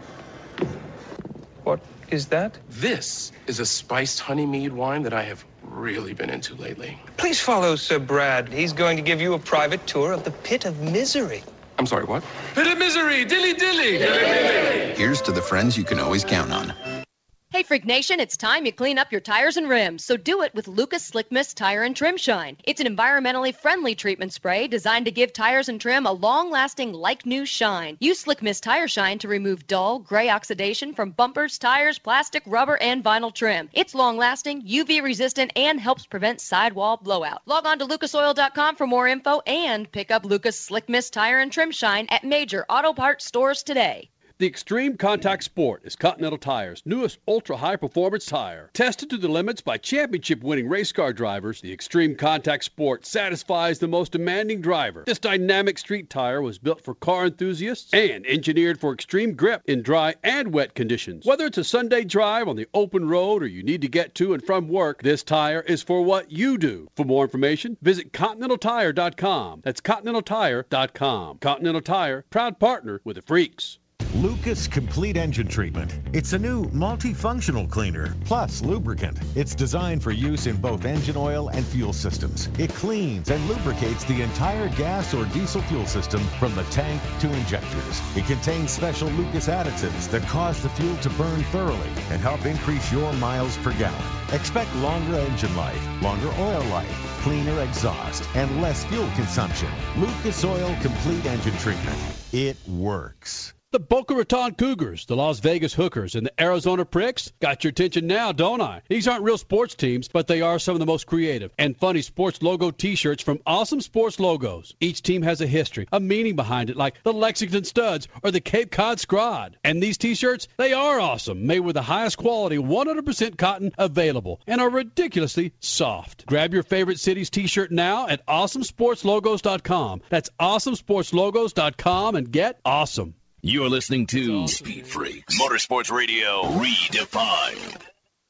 What is that? This is a spiced honey mead wine that I have really been into lately. Please follow Sir Brad. He's going to give you a private tour of the Pit of Misery. I'm sorry, what? Pit of Misery. Dilly dilly. Dilly dilly. Here's to the friends you can always count on. Hey, Freak Nation, it's time you clean up your tires and rims, so do it with Lucas Slick Mist Tire and Trim Shine. It's an environmentally friendly treatment spray designed to give tires and trim a long-lasting, like-new shine. Use Slick Mist Tire Shine to remove dull, gray oxidation from bumpers, tires, plastic, rubber, and vinyl trim. It's long-lasting, UV-resistant, and helps prevent sidewall blowout. Log on to lucasoil.com for more info and pick up Lucas Slick Mist Tire and Trim Shine at major auto parts stores today. The Extreme Contact Sport is Continental Tire's newest ultra-high-performance tire. Tested to the limits by championship-winning race car drivers, the Extreme Contact Sport satisfies the most demanding driver. This dynamic street tire was built for car enthusiasts and engineered for extreme grip in dry and wet conditions. Whether it's a Sunday drive on the open road or you need to get to and from work, this tire is for what you do. For more information, visit ContinentalTire.com. That's ContinentalTire.com. Continental Tire, proud partner with the Freaks. Lucas Complete Engine Treatment. It's a new multifunctional cleaner plus lubricant. It's designed for use in both engine oil and fuel systems. It cleans and lubricates the entire gas or diesel fuel system from the tank to injectors. It contains special Lucas additives that cause the fuel to burn thoroughly and help increase your miles per gallon. Expect longer engine life, longer oil life, cleaner exhaust, and less fuel consumption. Lucas Oil Complete Engine Treatment. It works. The Boca Raton Cougars, the Las Vegas Hookers, and the Arizona Pricks got your attention now, don't I? These aren't real sports teams, but they are some of the most creative and funny sports logo T-shirts from Awesome Sports Logos. Each team has a history, a meaning behind it, like the Lexington Studs or the Cape Cod Scrod. And these T-shirts, they are awesome, made with the highest quality 100% cotton available, and are ridiculously soft. Grab your favorite city's T-shirt now at awesomesportslogos.com. That's awesomesportslogos.com and get awesome. You're listening to Speed Freaks, Motorsports Radio, redefined.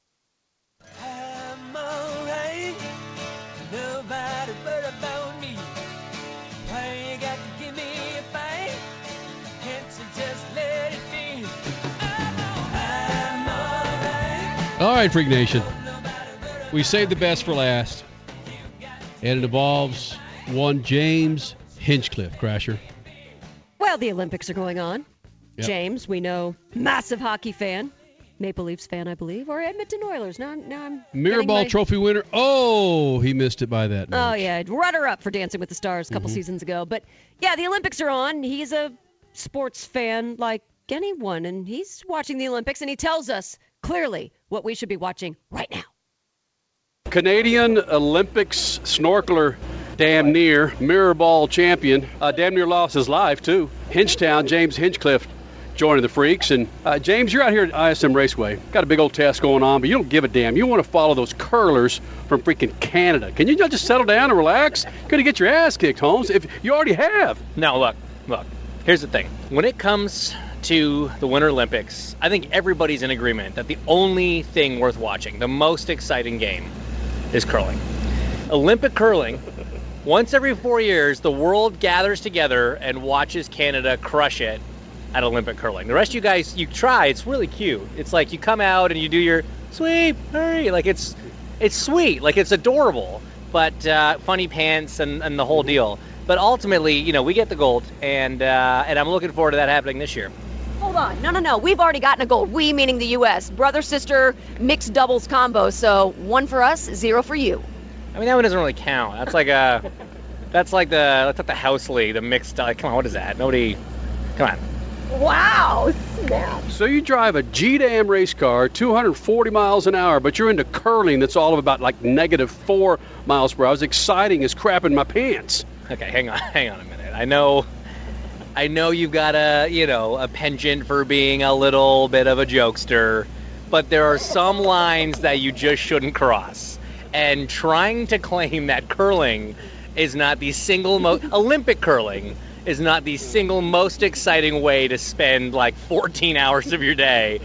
All right, Freak Nation. We saved the best for last, and it involves one James Hinchcliffe, Crasher. Well, the Olympics are going on. Yep. James, we know, massive hockey fan. Maple Leafs fan, I believe, or Edmonton Oilers. Now I'm Mirrorball Trophy winner. Oh, he missed it by that much. Oh, yeah. Runner-up for Dancing with the Stars a couple seasons ago. But, yeah, the Olympics are on. He's a sports fan like anyone, and he's watching the Olympics, and he tells us clearly what we should be watching right now. Canadian Olympics snorkeler, damn near, Mirrorball champion, damn near lost his life, too. Hinchtown, James Hinchcliffe, joining the Freaks. And James, you're out here at ISM Raceway. Got a big old test going on, but you don't give a damn. You want to follow those curlers from freaking Canada. Can you not just settle down and relax? You're going to get your ass kicked, Holmes, if you already have. No, look. Here's the thing. When it comes to the Winter Olympics, I think everybody's in agreement that the only thing worth watching, the most exciting game, is curling. Olympic curling. Once every 4 years, the world gathers together and watches Canada crush it at Olympic curling. The rest of you guys, you try. It's really cute. It's like you come out and you do your sweep, hurry. Like it's sweet. Like it's adorable. But funny pants and the whole deal. But ultimately, we get the gold, and I'm looking forward to that happening this year. Hold on. No. We've already gotten a gold. We, meaning the U.S. Brother-sister mixed doubles combo. So 1 for us, 0 for you. I mean, that one doesn't really count. That's like the house league, the mixed. Come on, what is that? Nobody. Come on. Wow. Snap. So you drive a G-Dam race car, 240 miles an hour, but you're into curling that's all of about like -4 miles per hour. It's exciting as crap in my pants. Okay, hang on a minute. I know you've got a penchant for being a little bit of a jokester, but there are some lines that you just shouldn't cross. And trying to claim that curling is not the single Olympic curling is not the single most exciting way to spend like 14 hours of your day.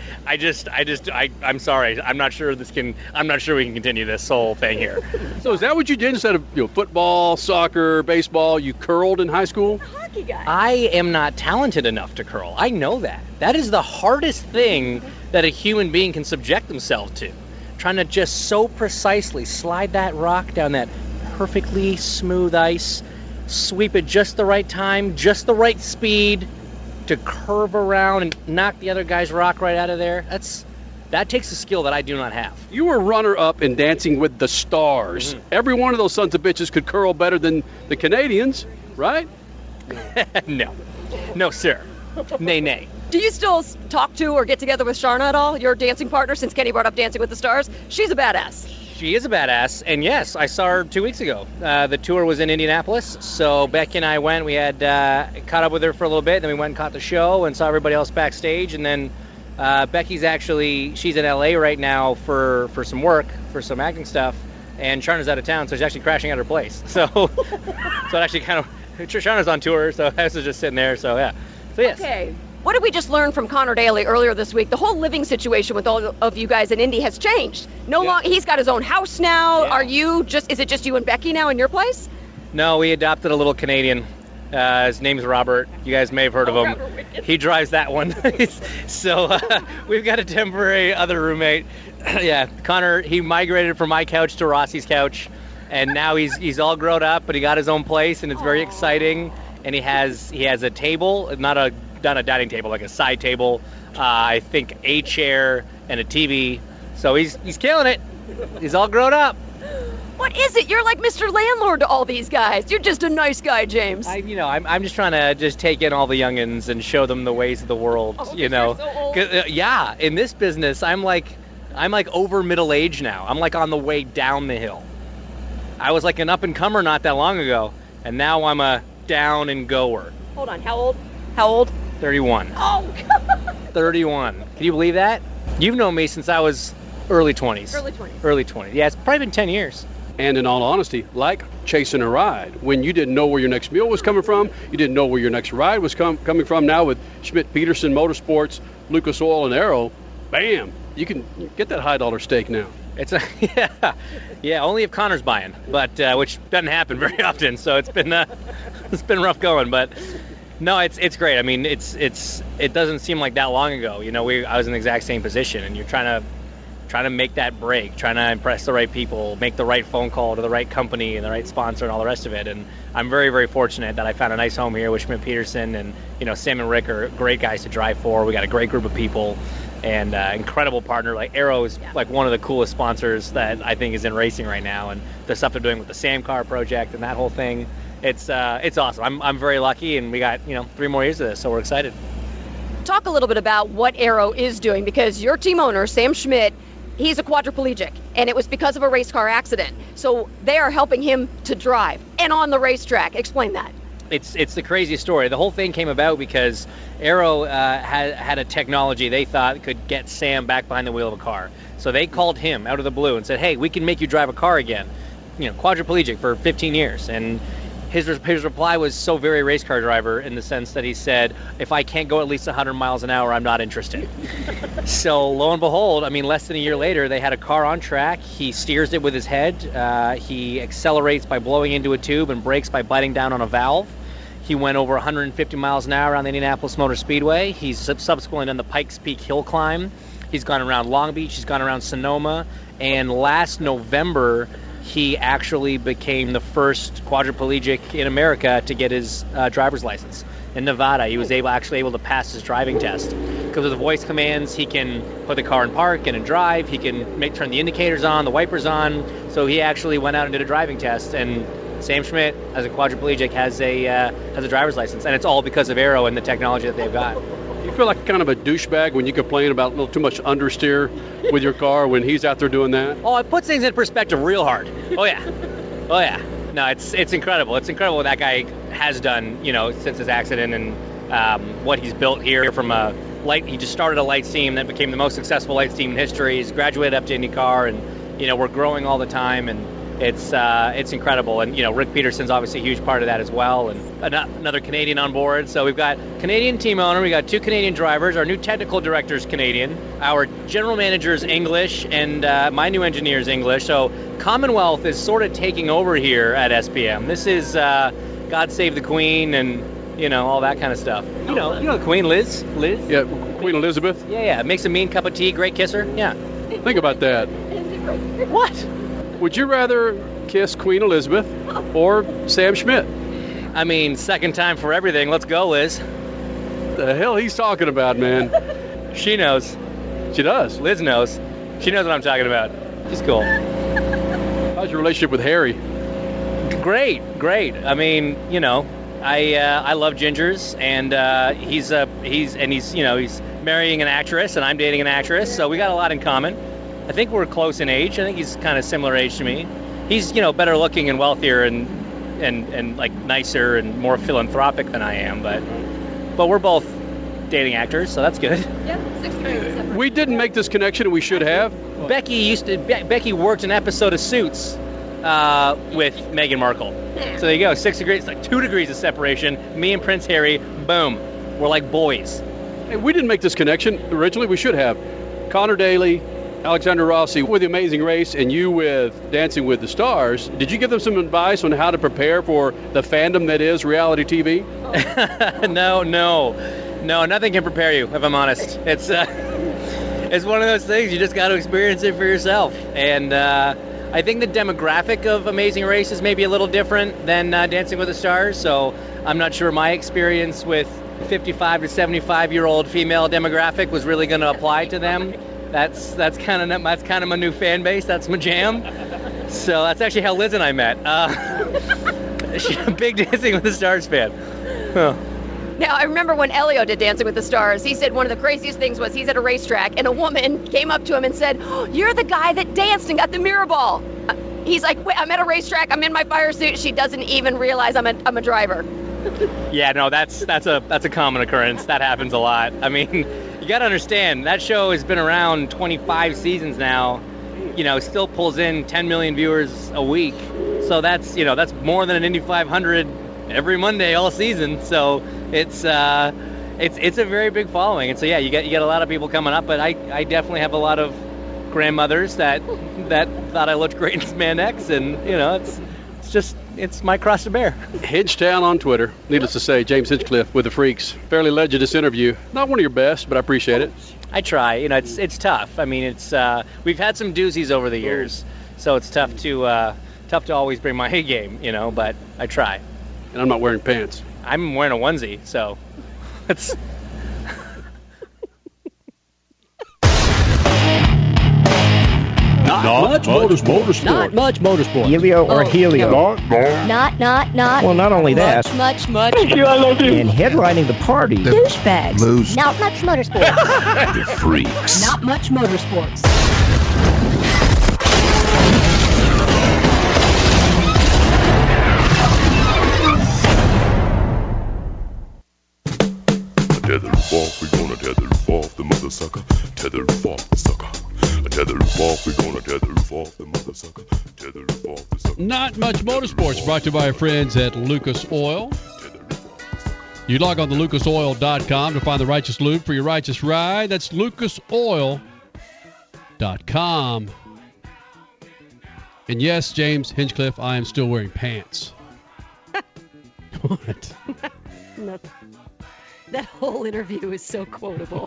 I'm sorry. I'm not sure we can continue this whole thing here. So is that what you did instead of football, soccer, baseball? You curled in high school? Hockey guy. I am not talented enough to curl. I know that. That is the hardest thing that a human being can subject themselves to. Trying to just so precisely slide that rock down that perfectly smooth ice, sweep it just the right time, just the right speed to curve around and knock the other guy's rock right out of there. That takes a skill that I do not have. You were runner-up in Dancing with the Stars. Mm-hmm. Every one of those sons of bitches could curl better than the Canadians, right? No, sir. Nay. Do you still talk to or get together with Sharna at all, your dancing partner, since Kenny brought up Dancing with the Stars? She's a badass. She is a badass, and yes, I saw her 2 weeks ago. The tour was in Indianapolis, so Becky and I went. We had caught up with her for a little bit, then we went and caught the show and saw everybody else backstage, and then Becky's she's in LA right now for some work, for some acting stuff, and Sharna's out of town, so she's actually crashing at her place. So it actually kind of, Sharna's on tour, so I was just sitting there, so yeah. So yes. Okay. What did we just learn from Connor Daly earlier this week? The whole living situation with all of you guys in Indy has changed. He's got his own house now. Yeah. Is it just you and Becky now in your place? No, we adopted a little Canadian. His name's Robert. You guys may have heard of him. He drives that one. So we've got a temporary other roommate. Yeah, Connor, he migrated from my couch to Rossi's couch, and now he's all grown up, but he got his own place, and it's very exciting. And he has a table, not a dining table, like a side table, I think a chair and a TV. So he's killing it. He's all grown up. What is it? You're like Mr. Landlord to all these guys. You're just a nice guy, James. I'm just trying to just take in all the youngins and show them the ways of the world. Oh, you're so old. Yeah, in this business, I'm like over middle age now. I'm like on the way down the hill. I was like an up and comer not that long ago, and now I'm a down and goer. Hold on, how old? 31. Oh, God. 31. Can you believe that? You've known me since I was early 20s. Early 20s. Yeah, it's probably been 10 years. And in all honesty, like chasing a ride, when you didn't know where your next meal was coming from, you didn't know where your next ride was coming from. Now with Schmidt-Peterson Motorsports, Lucas Oil, and Arrow, bam, you can get that $high steak now. It's only if Connor's buying, but which doesn't happen very often. So it's been rough going, but no, it's great. I mean, it doesn't seem like that long ago. I was in the exact same position, and you're trying trying to make that break, trying to impress the right people, make the right phone call to the right company and the right sponsor and all the rest of it. And I'm very, very fortunate that I found a nice home here with Schmidt-Peterson, and Sam and Rick are great guys to drive for. We got a great group of people and incredible partner. Like Aero is like one of the coolest sponsors that I think is in racing right now, and the stuff they're doing with the Sam Car project and that whole thing, it's awesome. I'm very lucky, and we got 3 more years of this, so we're excited. Talk a little bit about what Aero is doing, because your team owner, Sam Schmidt, he's a quadriplegic, and it was because of a race car accident. So they are helping him to drive and on the racetrack. Explain that. It's the craziest story. The whole thing came about because Aero had a technology they thought could get Sam back behind the wheel of a car. So they called him out of the blue and said, hey, we can make you drive a car again. Quadriplegic for 15 years. And his reply was so very race car driver in the sense that he said, if I can't go at least 100 miles an hour, I'm not interested. So lo and behold, less than a year later, they had a car on track. He steers it with his head. He accelerates by blowing into a tube and brakes by biting down on a valve. He went over 150 miles an hour on the Indianapolis Motor Speedway. He's subsequently done the Pikes Peak hill climb. He's gone around Long Beach. He's gone around Sonoma. And last November, he actually became the first quadriplegic in America to get his driver's license. In Nevada, he was able to pass his driving test. Because of the voice commands, he can put the car in park and drive. He can turn the indicators on, the wipers on. So he actually went out and did a driving test. And Sam Schmidt, as a quadriplegic, has a driver's license. And it's all because of Aero and the technology that they've got. You feel like kind of a douchebag when you complain about a little too much understeer with your car when he's out there doing that? Oh, it puts things in perspective real hard. Oh yeah. No, it's incredible. It's incredible what that guy has done, since his accident, and what he's built here from a light. He just started a lights team that became the most successful lights team in history. He's graduated up to IndyCar, and we're growing all the time, and it's incredible. And Rick Peterson's obviously a huge part of that as well, and another Canadian on board. So we've got Canadian team owner, we got 2 Canadian drivers, our new technical director is Canadian, our general manager is English, and my new engineer is English. So Commonwealth is sort of taking over here at SPM. This is God Save the Queen and all that kind of stuff. You know the Queen, Liz. Yeah, Queen Elizabeth. Yeah. Makes a mean cup of tea, great kisser. Yeah. Think about that. What? Would you rather kiss Queen Elizabeth or Sam Schmidt? Second time for everything. Let's go, Liz. The hell he's talking about, man. She knows. She does. Liz knows. She knows what I'm talking about. She's cool. How's your relationship with Harry? Great. I love gingers, and he's marrying an actress, and I'm dating an actress, so we got a lot in common. I think we're close in age. I think he's kind of similar age to me. He's, better looking and wealthier and like nicer and more philanthropic than I am, but we're both dating actors, so that's good. Yeah, 6 degrees. We didn't make this connection, and we should have. Becky worked an episode of Suits with Meghan Markle. So there you go, 6 degrees, like 2 degrees of separation. Me and Prince Harry, boom, we're like boys. Hey, we didn't make this connection originally. We should have. Connor Daly, Alexander Rossi with The Amazing Race, and you with Dancing with the Stars. Did you give them some advice on how to prepare for the fandom that is reality TV? No, nothing can prepare you, if I'm honest. It's one of those things, you just got to experience it for yourself. And I think the demographic of Amazing Race is maybe a little different than Dancing with the Stars, so I'm not sure my experience with 55 to 75-year-old female demographic was really going to apply to them. That's kind of my new fan base. That's my jam. So that's actually how Liz and I met. She's a big Dancing with the Stars fan. Huh. Now, I remember when Elio did Dancing with the Stars, he said one of the craziest things was he's at a racetrack and a woman came up to him and said, oh, you're the guy that danced and got the mirror ball. He's like, wait, I'm at a racetrack. I'm in my fire suit. She doesn't even realize I'm a driver. Yeah, no, that's a common occurrence. That happens a lot. You got to understand, that show has been around 25 seasons now. Still pulls in 10 million viewers a week. So that's more than an Indy 500 every Monday all season. So it's a very big following. And so yeah, you get a lot of people coming up. But I definitely have a lot of grandmothers that thought I looked great in spandex, and it's my cross to bear. Hinchtown on Twitter. Needless to say, James Hinchcliffe with the Freaks. Fairly legendous interview. Not one of your best, but I appreciate it. I try. It's tough. I mean, we've had some doozies over the years, so it's tough to always bring my A game, but I try. And I'm not wearing pants. I'm wearing a onesie, so it's. Not much motorsport. Not much motorsport. Helio or Helio? Not. Well, not only that. Much. Thank you, I love you. And headlining the party. Douchebags. Not much motorsports. The Freaks. Not much motorsports. Tether off, we gonna tether off the mother sucker. Tether off the sucker. Tether off, we gonna tether off the mother sucker. Tether off the sucker. Not much motorsports brought to you by our friends at Lucas Oil. You log on to lucasoil.com to find the righteous lube for your righteous ride. That's lucasoil.com. And yes, James Hinchcliffe, I am still wearing pants. What? Nothing. That whole interview is so quotable.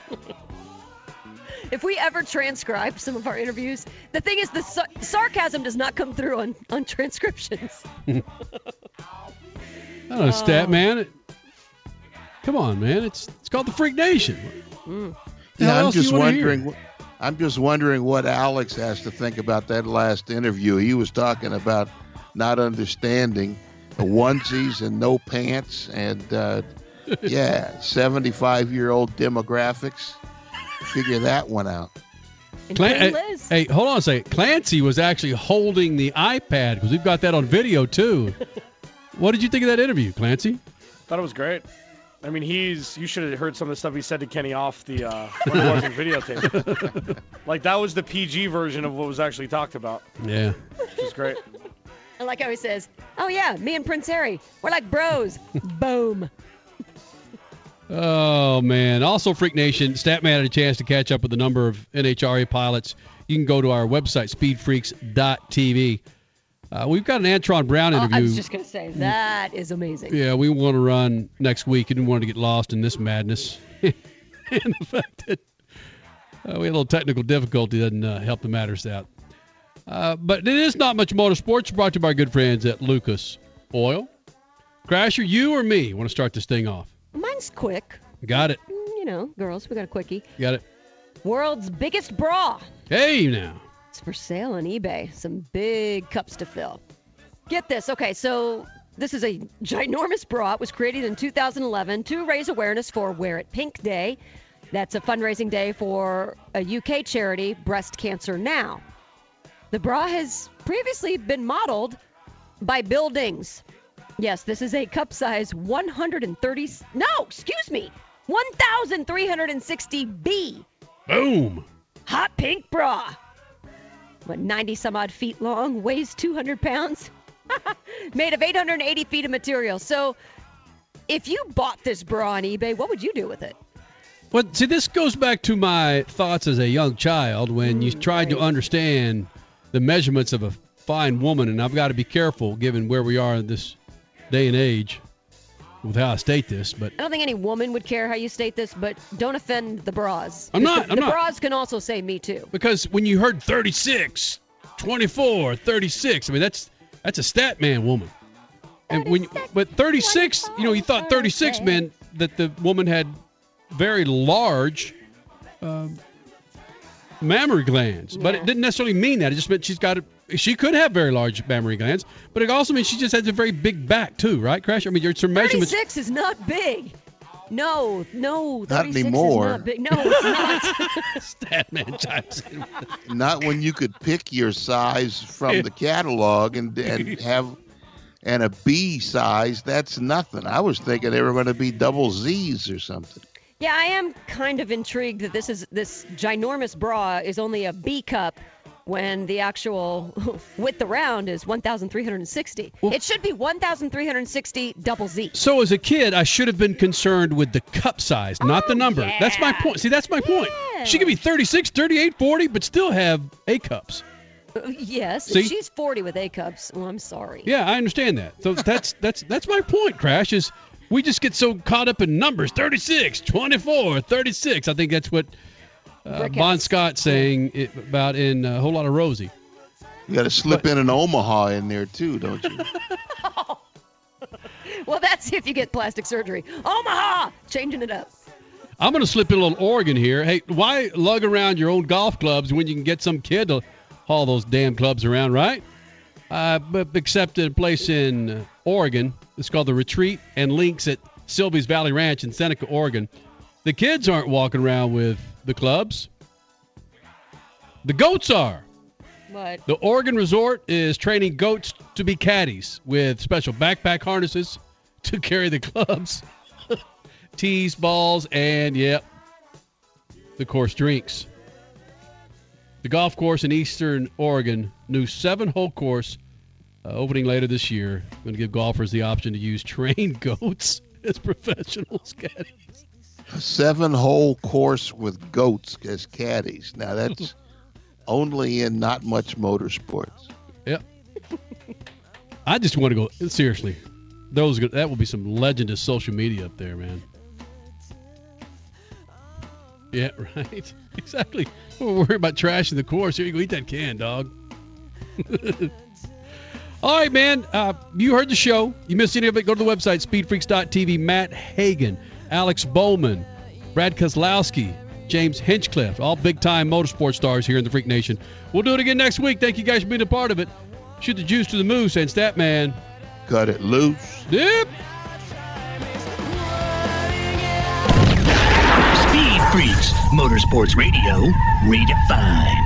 If we ever transcribe some of our interviews, the thing is the sarcasm does not come through on transcriptions. I don't know, Stat Man. Come on, man. It's called the Freak Nation. Yeah, I'm just wondering what Alex has to think about that last interview. He was talking about not understanding the onesies and no pants and 75-year-old demographics. Figure that one out. Hey, hold on a second. Clancy was actually holding the iPad because we've got that on video too. What did you think of that interview, Clancy? Thought it was great. I mean, you should have heard some of the stuff he said to Kenny off the when it wasn't videotape. Like that was the PG version of what was actually talked about. Yeah, which is great. I like how he says, "Oh yeah, me and Prince Harry, we're like bros." Boom. Oh, man. Also, Freak Nation, Statman had a chance to catch up with a number of NHRA pilots. You can go to our website, speedfreaks.tv. We've got an Antron Brown interview. I was just going to say, that is amazing. Yeah, we want to run next week. I didn't want to get lost in this madness. And the fact that we had a little technical difficulty doesn't help the matters out. But it is Not Much Motorsports, brought to you by our good friends at Lucas Oil. Crasher, you or me want to start this thing off? Mine's quick. Got it. Girls, we got a quickie. Got it. World's biggest bra. Hey, now. It's for sale on eBay. Some big cups to fill. Get this. Okay, so this is a ginormous bra. It was created in 2011 to raise awareness for Wear It Pink Day. That's a fundraising day for a UK charity, Breast Cancer Now. The bra has previously been modeled by Bill Dings. Yes, this is a cup size 1,360B. Boom. Hot pink bra. 90 some odd feet long, weighs 200 pounds. Made of 880 feet of material. So if you bought this bra on eBay, what would you do with it? Well, see, this goes back to my thoughts as a young child when you tried to understand the measurements of a fine woman, and I've got to be careful given where we are in this day and age with how I state this, but I don't think any woman would care how you state this, but don't offend the bras. I'm not. The bras can also say me too. Because when you heard 36, 24, 36, I mean that's a stat man woman. And but 36, you thought 36 meant that the woman had very large mammary glands, but it didn't necessarily mean that. It just meant she could have very large mammary glands, but it also means she just has a very big back too, right, Crash? I mean, her measurements. 36 is not big. No, 36 not anymore. Is not big. No, it's not. Statman chimes in. Not when you could pick your size from the catalog and have a B size. That's nothing. I was thinking they were going to be double Z's or something. Yeah, I am kind of intrigued that this ginormous bra is only a B cup when the actual width around is 1,360. Well, it should be 1,360 double Z. So as a kid, I should have been concerned with the cup size, not the number. Yeah. That's my point. See, that's my point. She could be 36, 38, 40, but still have A cups. Yes. See? She's 40 with A-cups. Well, I'm sorry. Yeah, I understand that. So that's my point, Crash, is we just get so caught up in numbers. 36, 24, 36. I think that's what Bon Scott's saying about in a Whole Lot of Rosie. You got to slip in an Omaha in there, too, don't you? Well, that's if you get plastic surgery. Omaha! Changing it up. I'm going to slip in a little Oregon here. Hey, why lug around your own golf clubs when you can get some kid to haul those damn clubs around, right? But except at a place in Oregon. It's called the Retreat and Links at Sylvie's Valley Ranch in Seneca, Oregon. The kids aren't walking around with the clubs. The goats are. What? The Oregon Resort is training goats to be caddies with special backpack harnesses to carry the clubs, tees, balls, and, the course drinks. The golf course in eastern Oregon, new 7-hole course, opening later this year. Going to give golfers the option to use trained goats as professional caddies. A 7-hole course with goats as caddies. Now, that's only in not much motorsports. Yep. I just want to go, seriously, that will be some legend of social media up there, man. Yeah, right. Exactly. We're worried about trashing the course. Here you go, eat that can, dog. All right, man. You heard the show. You missed any of it, go to the website, speedfreaks.tv. Matt Hagan, Alex Bowman, Brad Kozlowski, James Hinchcliffe, all big-time motorsport stars here in the Freak Nation. We'll do it again next week. Thank you guys for being a part of it. Shoot the juice to the moose and Statman. Cut it loose. Yep. Speed Freaks, Motorsports Radio, redefined.